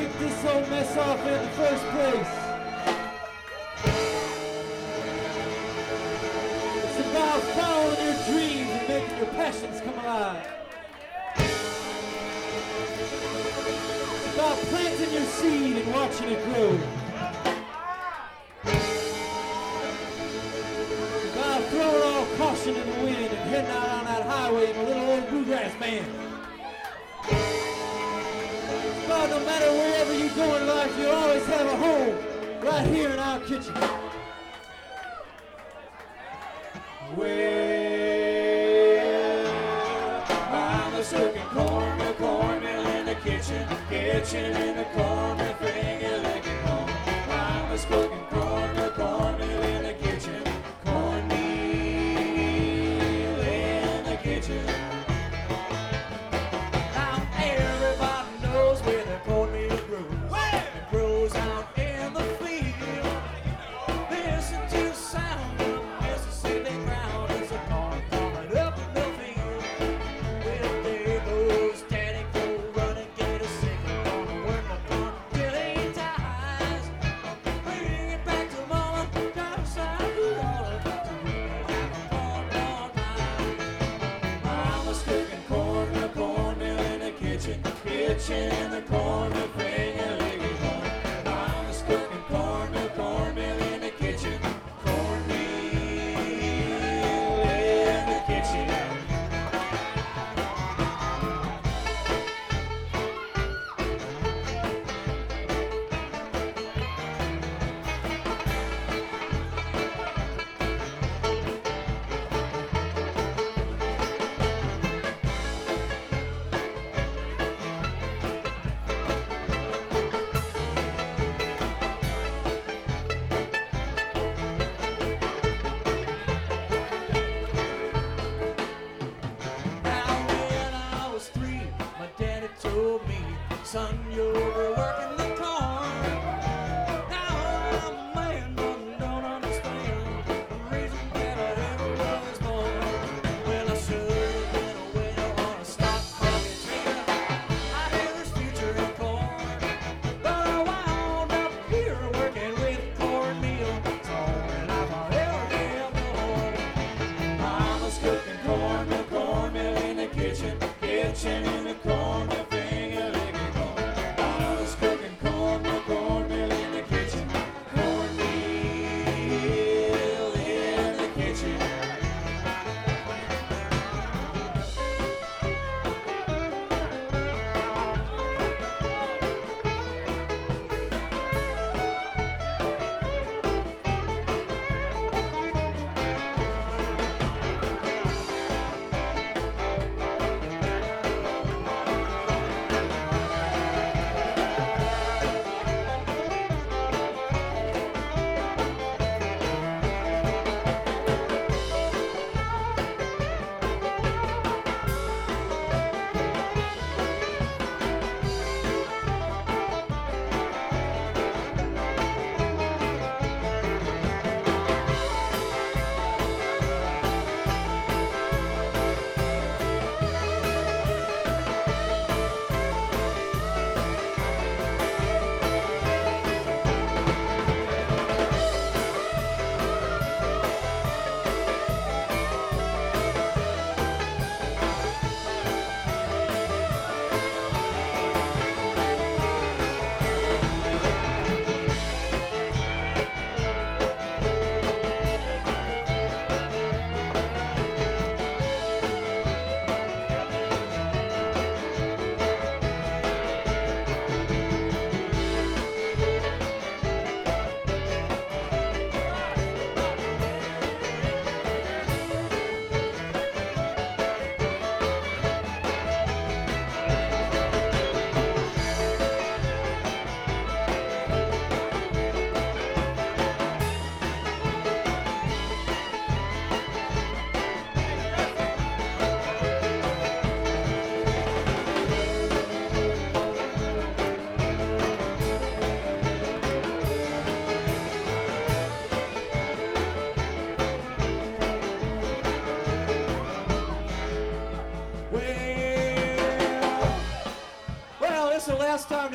kicked this whole mess off in the first place. It's about following your dreams and making your passions come alive. It's about planting your seed and watching it grow. It's about throwing all caution in the wind and heading out on that highway in a little old bluegrass band. But no matter wherever you go in life, you'll always have a home right here in our kitchen. Well, Mama's cooking cornmeal in the kitchen in the cornmeal, finger-licking home. Mama's cooking cornmeal in the kitchen, cornmeal in the kitchen. Where the cornmeal grows, it grows out in the field. Listen to the sound of Mississippi ground as the corn coming up in the field. Well, there goes Daddy, go run and get a sickle. Gonna work the corn till he dies. Bring it back to Mama, down south we all about to have a cornmeal pie. Mama's cooking cornmeal in the kitchen in the cornmeal, finger-licking home. Mama's cooking cornmeal in the kitchen, cornmeal in the kitchen. Son, you're working the corn. Now I'm a man, but don't understand the reason that I ever was born. Well, I should have been away on a stock market trader. I knew there's future in corn, but I wound up here working with cornmeal. It's all that I've ever known. Mama's cooking cornmeal in the kitchen in the cornmeal. Cooking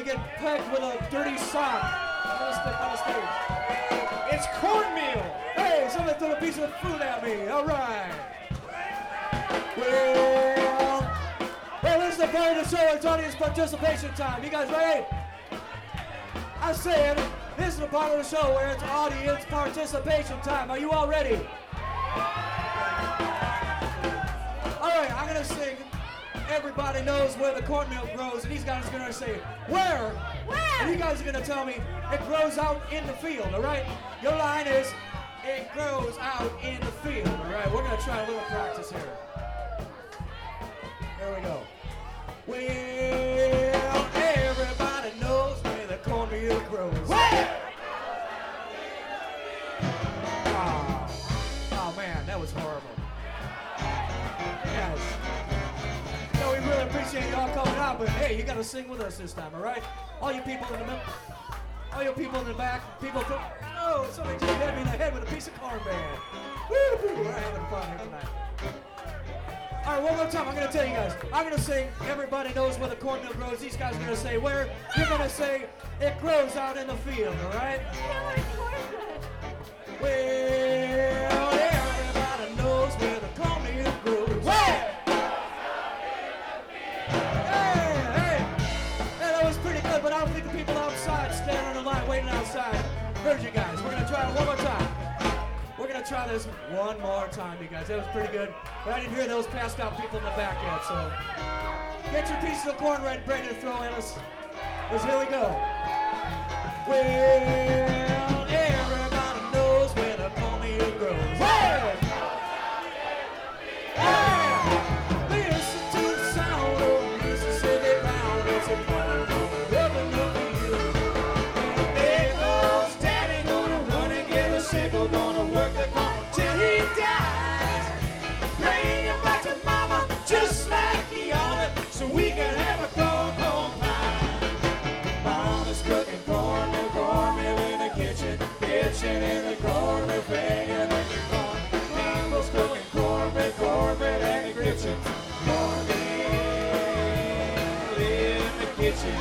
to get pegged with a dirty sock. I'm gonna stick on the stage. It's cornmeal. Hey, somebody threw a piece of food at me. All right. Well, this is the part of the show. It's audience participation time. You guys ready? I said, this is the part of the show where it's audience participation time. Are you all ready? All right, I'm gonna sing. Everybody knows where the cornmeal grows, and these guys are gonna say, where? Where? And you guys are gonna tell me it grows out in the field, all right? Your line is, it grows out in the field, all right? We're gonna try a little practice here. There we go. Well, everybody knows where the cornmeal grows. Where? Oh man, that was horrible. Yes. So we really appreciate y'all coming out, but hey, you gotta sing with us this time, all right? All you people in the middle, all you people in the back, people come. Oh, somebody just hit me in the head with a piece of corn band. Woo! We're having fun here tonight. All right, one more time. I'm gonna tell you guys. I'm gonna sing. Everybody knows where the cornmeal grows. These guys are gonna say where. You're gonna say it grows out in the field. All right? Well, everybody knows where the cornmeal grows. Where? Hey! That was pretty good, but I don't think the people outside standing in line waiting outside heard you guys. We're gonna try it one more time. We're gonna try this one more time, you guys. That was pretty good. But I didn't hear those passed out people in the back yet, so get your piece of corn ready to throw at us. Because here we go. Well, everybody knows where the cornmeal grows. Where? Yeah! Listen to the sound of Mississippi ground. It's a cornmeal up in the field. And there goes Daddy gonna run and get a sickle, gonna work the corn till he dies. Bring him back to Mama just like he ought to, so we can have a corn pie. Mama's cooking cornmeal in the kitchen in the cornmeal finger making corn. Mama's cooking cornmeal in the kitchen, cornmeal in the kitchen.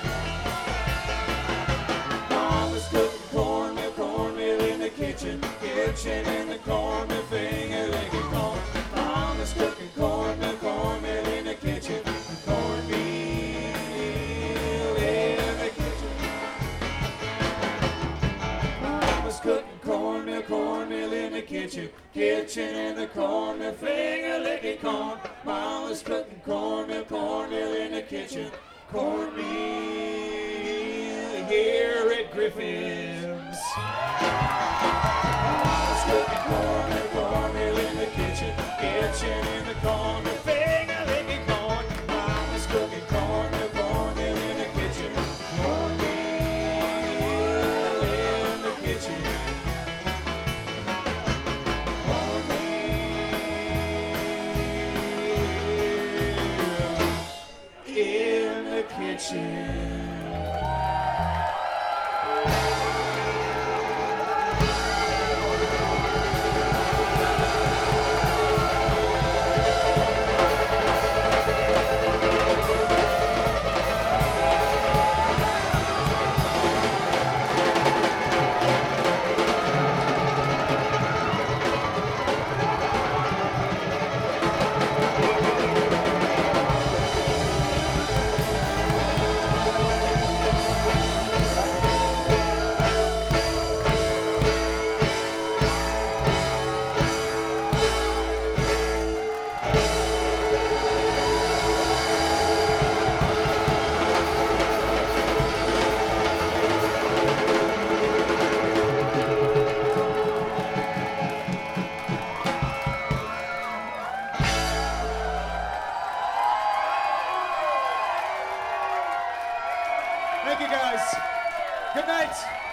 Mama's cooking cornmeal in the kitchen in the cornmeal finger making corn. Mama's cooking cornmeal in the kitchen, cornmeal in the kitchen. Mama's cooking cornmeal in the kitchen in the cornmeal finger licking corn. Mama's cooking cornmeal in the kitchen, cornmeal here at Griffin's. Mama's cooking cornmeal in the kitchen in